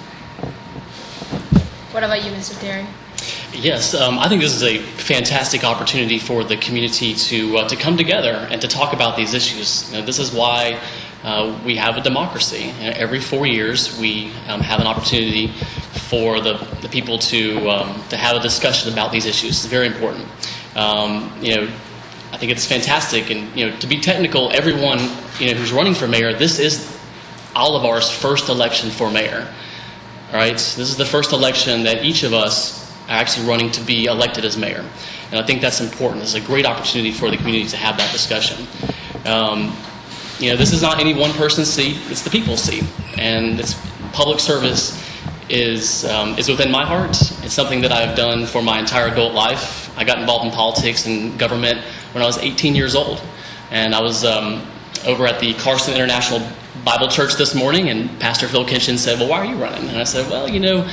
What about you, Mr. Terry? Yes, I think this is a fantastic opportunity for the community to come together and to talk about these issues. You know, this is why we have a democracy. You know, every 4 years, we have an opportunity for the people to have a discussion about these issues. It's very important. You know, I think it's fantastic, and you know, to be technical, everyone who's running for mayor, this is Olivar's first election for mayor. All right, this is the first election that each of us are actually running to be elected as mayor. And I think that's important. It's a great opportunity for the community to have that discussion. This is not any one person's seat, it's the people's seat. And it's public service is within my heart. It's something that I've done for my entire adult life. I got involved in politics and government when I was 18 years old. And I was over at the Carson International Bible Church this morning, and Pastor Phil Kitchen said, "Well, why are you running?" And I said, "Well,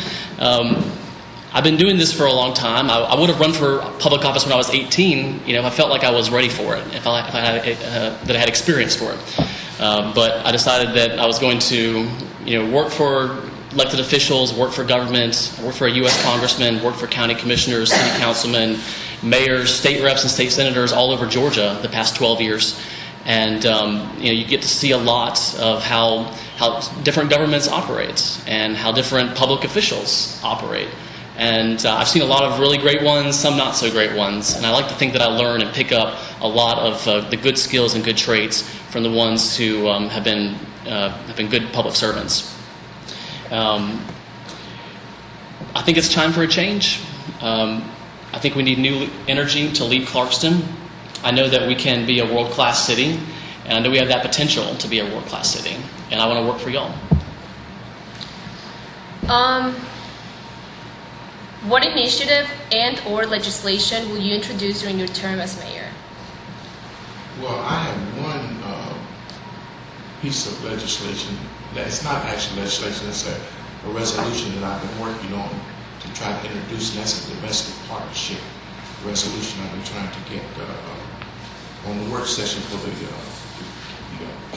I've been doing this for a long time. I would have run for public office when I was 18, if I felt like I was ready for it, if I had experience for it. But I decided that I was going to, work for elected officials, work for government, work for a U.S. congressman, work for county commissioners, city councilmen, mayors, state reps, and state senators all over Georgia the past 12 years. And, you get to see a lot of how different governments operate and how different public officials operate. And I've seen a lot of really great ones, some not so great ones. And I like to think that I learn and pick up a lot of the good skills and good traits from the ones who have been good public servants. I think it's time for a change. I think we need new energy to lead Clarkston. I know that we can be a world-class city, and I know we have that potential to be a world-class city. And I want to work for y'all. What initiative and or legislation will you introduce during your term as mayor? Well, I have one piece of legislation that's not actually legislation, it's a resolution that I've been working on to try to introduce, and that's a domestic partnership resolution I've been trying to get on the work session for the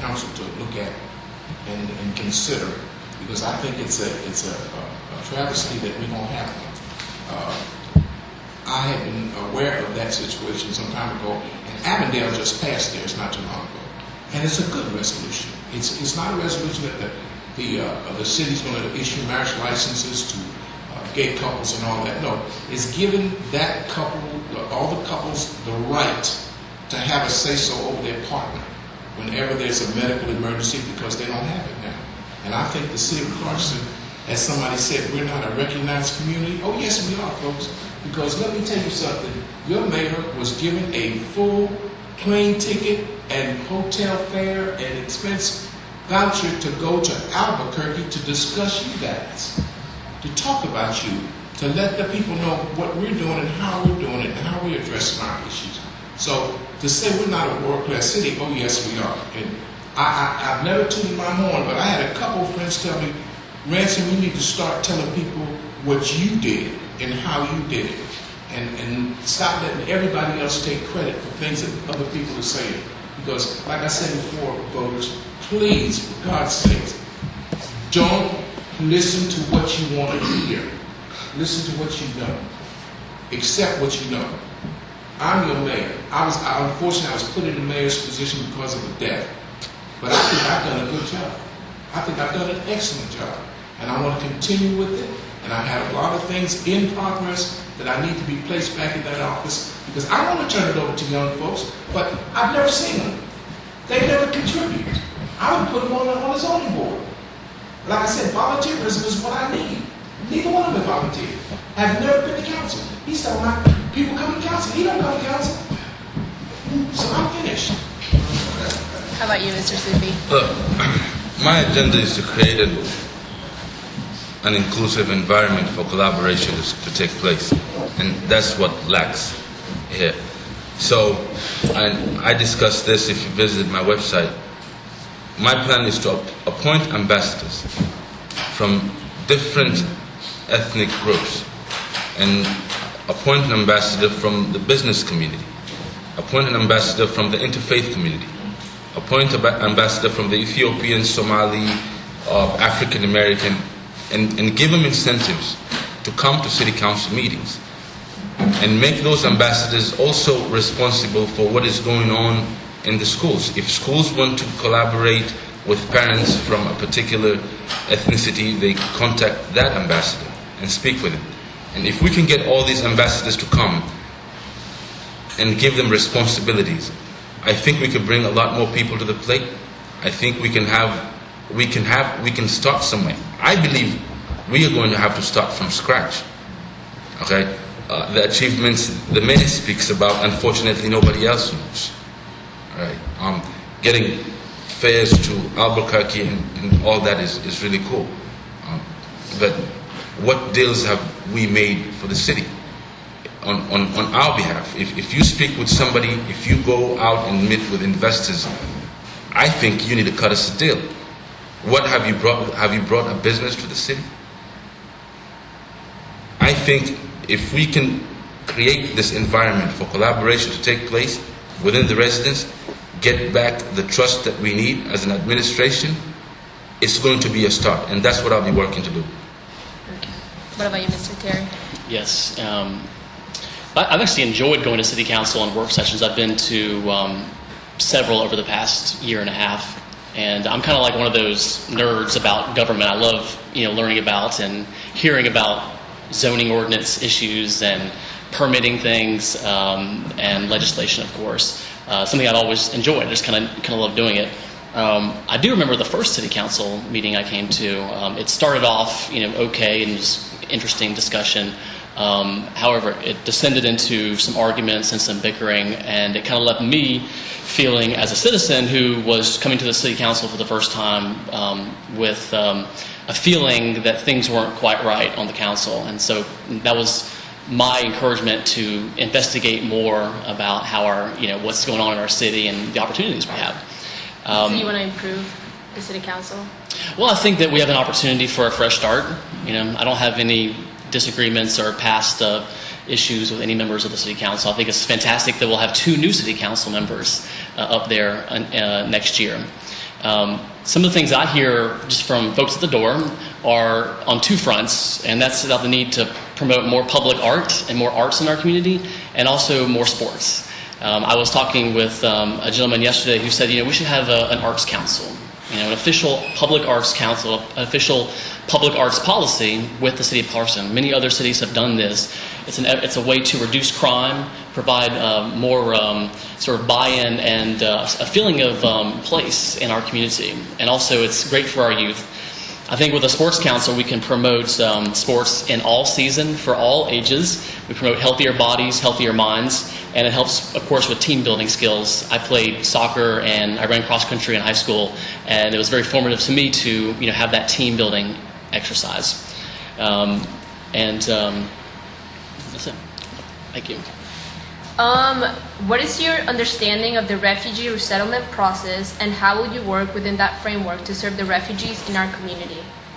council to look at and consider, because I think it's a travesty that we don't have one. I had been aware of that situation some time ago, and Avondale just passed theirs not too long ago, and it's a good resolution. It's not a resolution that the city's going to issue marriage licenses to gay couples and all that. No, it's giving that couple, all the couples, the right to have a say-so over their partner whenever there's a medical emergency, because they don't have it now. And I think the city of Clarkston, as somebody said, we're not a recognized community. Oh yes, we are, folks. Because let me tell you something. Your mayor was given a full plane ticket and hotel fare and expense voucher to go to Albuquerque to discuss you guys, to talk about you, to let the people know what we're doing and how we're doing it and how we're addressing our issues. So to say we're not a world-class city, oh yes we are. And I've never tooted my horn, but I had a couple of friends tell me, Ransom, you need to start telling people what you did and how you did it. And stop letting everybody else take credit for things that other people are saying. Because like I said before, voters, please, for God's sake, don't listen to what you want to hear. Listen to what you know. Accept what you know. I'm your mayor. Unfortunately, I was put in the mayor's position because of a death. But I think I've done a good job. I think I've done an excellent job. And I want to continue with it. And I have a lot of things in progress that I need to be placed back in that office, because I want to turn it over to young folks, but I've never seen them. They never contribute. I would put them on a zoning board. Like I said, volunteerism is what I need. Neither one of them volunteered. I've never been to council. He's talking about people coming to council. He don't come to council. So I'm finished. How about you, Mr. Supi? Look, my agenda is to create an inclusive environment for collaboration to take place. And that's what lacks here. So, and I discussed this if you visited my website. My plan is to appoint ambassadors from different ethnic groups, and appoint an ambassador from the business community, appoint an ambassador from the interfaith community, appoint an ambassador from the Ethiopian, Somali, African American, and give them incentives to come to city council meetings, and make those ambassadors also responsible for what is going on in the schools. If schools want to collaborate with parents from a particular ethnicity, they contact that ambassador and speak with him. And if we can get all these ambassadors to come and give them responsibilities, I think we could bring a lot more people to the plate. I think we can start somewhere. I believe we are going to have to start from scratch. Okay? The achievements the mayor speaks about, unfortunately, nobody else knows. Right? Getting fares to Albuquerque and all that is really cool. But what deals have we made for the city on our behalf? If you speak with somebody, if you go out and meet with investors, I think you need to cut us a deal. What have you brought? Have you brought a business to the city? I think if we can create this environment for collaboration to take place within the residents, get back the trust that we need as an administration, it's going to be a start, and that's what I'll be working to do. What about you, Mr. Terry? Yes. I've actually enjoyed going to city council and work sessions. I've been to several over the past year and a half, and I'm kind of like one of those nerds about government. I love, learning about and hearing about zoning ordinance issues and permitting things and legislation, of course. Something I've always enjoyed. I just kind of love doing it. I do remember the first city council meeting I came to. It started off, okay, and just interesting discussion. However, it descended into some arguments and some bickering, and it kind of left me feeling, as a citizen who was coming to the city council for the first time, with a feeling that things weren't quite right on the council. And so that was my encouragement to investigate more about how what's going on in our city and the opportunities we have. So you want to improve the city council? Well, I think that we have an opportunity for a fresh start. I don't have any disagreements or past issues with any members of the city council. I think it's fantastic that we'll have 2 new city council members up there next year. Some of the things I hear just from folks at the door are on two fronts, and that's about the need to promote more public art and more arts in our community, and also more sports. I was talking with a gentleman yesterday who said, we should have an arts council, an official public arts council, an official public arts policy with the city of Carson. Many other cities have done this. It's a way to reduce crime, provide more sort of buy-in and a feeling of place in our community. And also it's great for our youth. I think with the Sports Council, we can promote sports in all season for all ages. We promote healthier bodies, healthier minds, and it helps, of course, with team building skills. I played soccer and I ran cross country in high school, and it was very formative to me to have that team building exercise. That's it. Thank you. What is your understanding of the refugee resettlement process, and how will you work within that framework to serve the refugees in our community?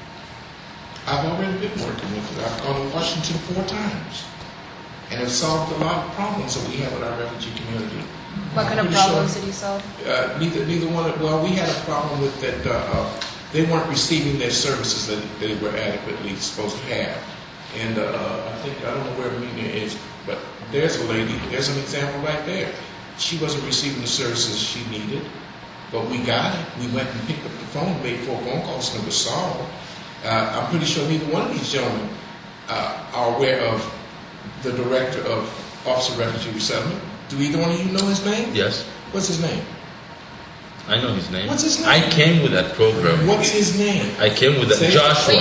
I've already been working with it. I've gone to Washington 4 times, and have solved a lot of problems that we have in our refugee community. What kind of problems did you solve? Neither one. Well, we had a problem with that. They weren't receiving their services that they were adequately supposed to have. And I don't know where Mina is, but there's a lady, there's an example right there. She wasn't receiving the services she needed, but we got it. We went and picked up the phone, made 4 phone calls, and it was solved. I'm pretty sure neither one of these gentlemen are aware of the director of Office of Refugee Resettlement. Do either one of you know his name? Yes. What's his name? I know his name. What's his name? I came with that program. What's his name? I came with that. Joshua.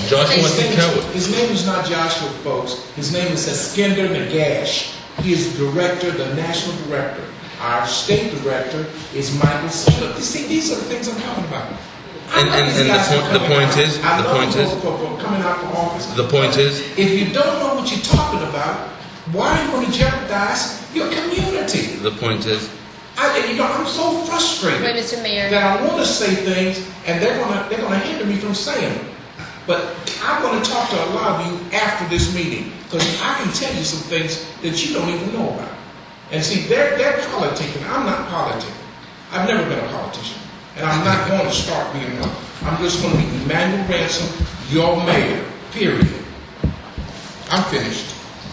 His name is not Joshua, folks. His name is Eskinder Nagash. He is director, the national director. Our state director is Michael Smith. You see, these are the things I'm talking about. And the point is, coming out from office. The point is, if you don't know what you're talking about, why are you going to jeopardize your community? The point is, I'm so frustrated. Wait, Mr. Mayor. That I want to say things, and they're gonna hinder me from saying them. But I'm going to talk to a lot of you after this meeting, because I can tell you some things that you don't even know about. And see, they're politicking. I'm not politicking. I've never been a politician, and I'm not going to start being one. I'm just going to be Emmanuel Ransom, your mayor. Period. I'm finished.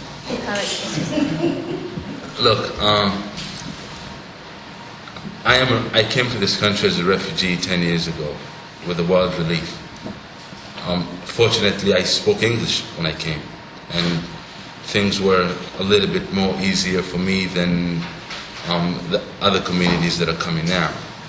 Look, I came to this country as a refugee 10 years ago with the World Relief. Fortunately, I spoke English when I came, and things were a little bit more easier for me than the other communities that are coming now.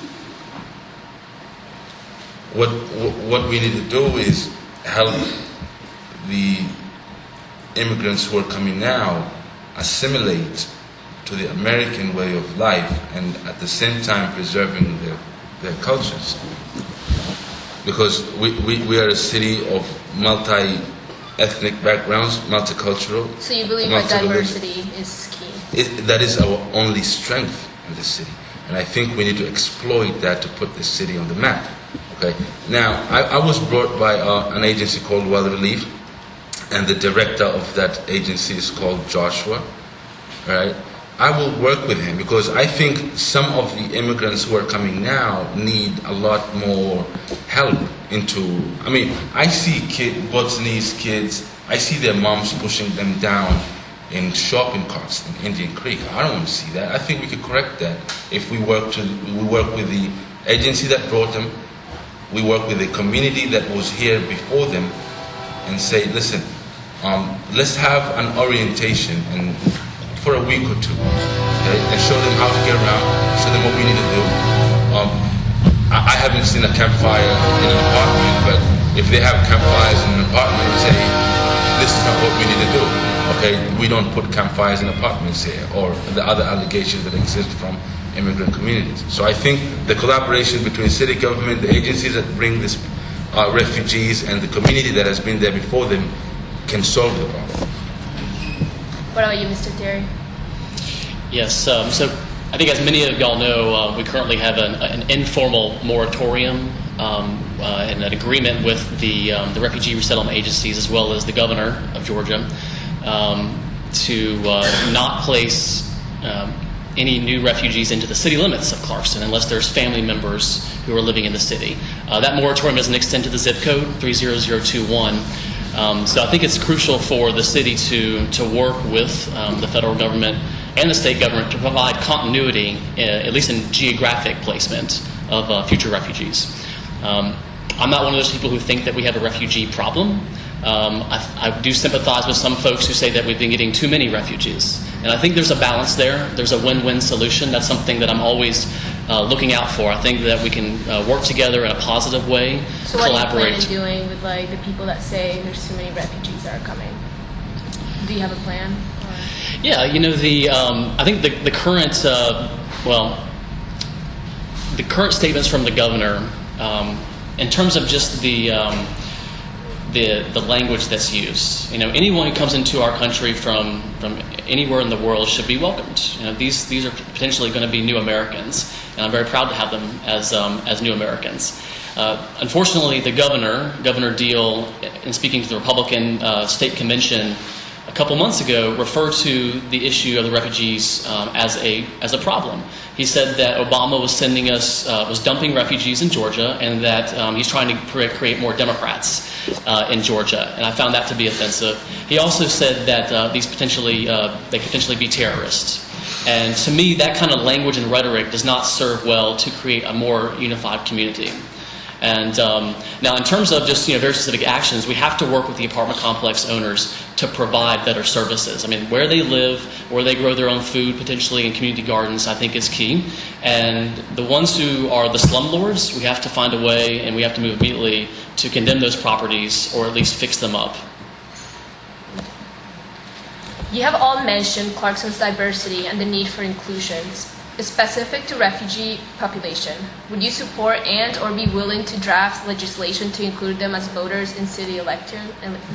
What we need to do is help the immigrants who are coming now assimilate to the American way of life, and at the same time preserving their cultures. Because we are a city of multi-ethnic backgrounds, multicultural. So you believe that diversity is key? That is our only strength in this city. And I think we need to exploit that to put this city on the map. Okay. Now, I was brought by an agency called World Relief, and the director of that agency is called Joshua. Right? I will work with him because I think some of the immigrants who are coming now need a lot more help I see Botany's kids, I see their moms pushing them down in shopping carts in Indian Creek. I don't want to see that. I think we could correct that if we work with the agency that brought them, we work with the community that was here before them, and say, listen, let's have an orientation and for a week or two, okay, and show them how to get around, show them what we need to do. I haven't seen a campfire in an apartment, but if they have campfires in an apartment, say, this is not what we need to do. Okay, we don't put campfires in apartments here, or the other allegations that exist from immigrant communities. So I think the collaboration between city government, the agencies that bring these refugees, and the community that has been there before them can solve the problem. What about you, Mr. Terry? Yes, so I think as many of y'all know, we currently have an informal moratorium and an agreement with the refugee resettlement agencies as well as the governor of Georgia to not place any new refugees into the city limits of Clarkston unless there's family members who are living in the city. That moratorium doesn't extend to the zip code 30021. So I think it's crucial for the city to work with the federal government and the state government to provide continuity, at least in geographic placement of future refugees. I'm not one of those people who think that we have a refugee problem. I do sympathize with some folks who say that we've been getting too many refugees. And I think there's a balance there. There's a win-win solution. That's something that I'm always looking out for. I think that we can work together in a positive way, so what collaborate. are you planning on doing with like the people that say there's too many refugees that are coming? Do you have a plan? Or? Yeah, you know, I think the current, the current statements from the governor, in terms of just the language that's used. You know, anyone who comes into our country from anywhere in the world should be welcomed. You know, these are potentially going to be new Americans, and I'm very proud to have them as new Americans. Unfortunately, the Governor Deal, in speaking to the Republican State Convention a couple months ago, referred to the issue of the refugees as a problem. He said that Obama was dumping refugees in Georgia, and that he's trying to create more Democrats in Georgia, and I found that to be offensive. He also said that they could potentially be terrorists, and to me, that kind of language and rhetoric does not serve well to create a more unified community. And now, in terms of just very specific actions, we have to work with the apartment complex owners to provide better services. I mean, where they live, where they grow their own food, potentially in community gardens, I think is key. And the ones who are the slumlords, we have to find a way, and we have to move immediately to condemn those properties or at least fix them up. You have all mentioned Clarkston's diversity and the need for inclusion. Specific to refugee population, would you support and or be willing to draft legislation to include them as voters in city elections?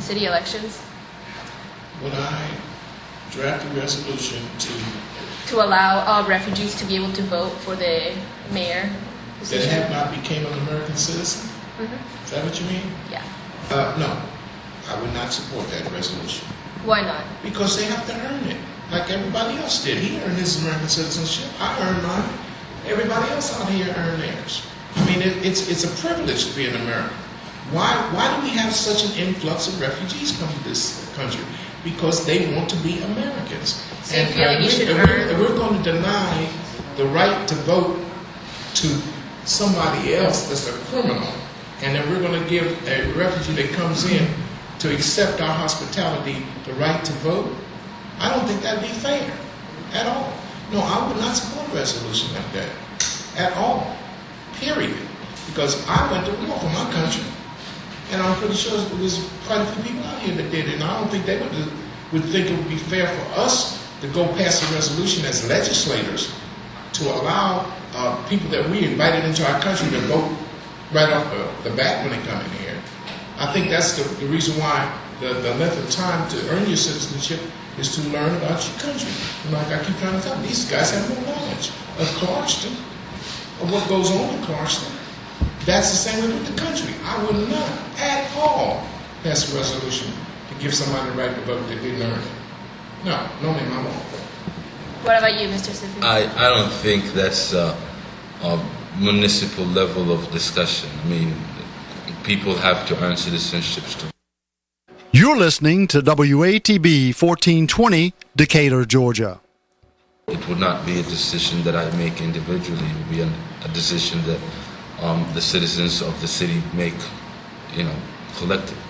Would I draft a resolution to allow refugees to be able to vote for the mayor position? That have not became an American citizen? Mm-hmm. Is that what you mean? Yeah. No, I would not support that resolution. Why not? Because they have to earn it. Like everybody else did. He earned his American citizenship. I earned mine. Everybody else out here earned theirs. I mean, it's a privilege to be an American. Why do we have such an influx of refugees come to this country? Because they want to be Americans. So you feel like you should earn? We're going to deny the right to vote to somebody else that's a criminal, and then we're going to give a refugee that comes in to accept our hospitality the right to vote? I don't think that'd be fair at all. No, I would not support a resolution like that at all, period. Because I went to war for my country, and I'm pretty sure there's quite a few people out here that did it, and I don't think they would think it would be fair for us to go pass a resolution as legislators to allow people that we invited into our country to vote right off the bat when they come in here. I think that's the reason why the length of time to earn your citizenship is to learn about your country. And like I keep trying to tell them, these guys have no knowledge of Clarkston, of what goes on in Clarkston. That's the same way with the country. I would not at all pass a resolution to give somebody the right to vote that didn't earn it. No, in my mind. What about you, Mr. Sifu? I don't think that's a municipal level of discussion. I mean, people have to earn citizenships too. You're listening to WATB 1420, Decatur, Georgia. It would not be a decision that I make individually. It would be a decision that the citizens of the city make, collectively.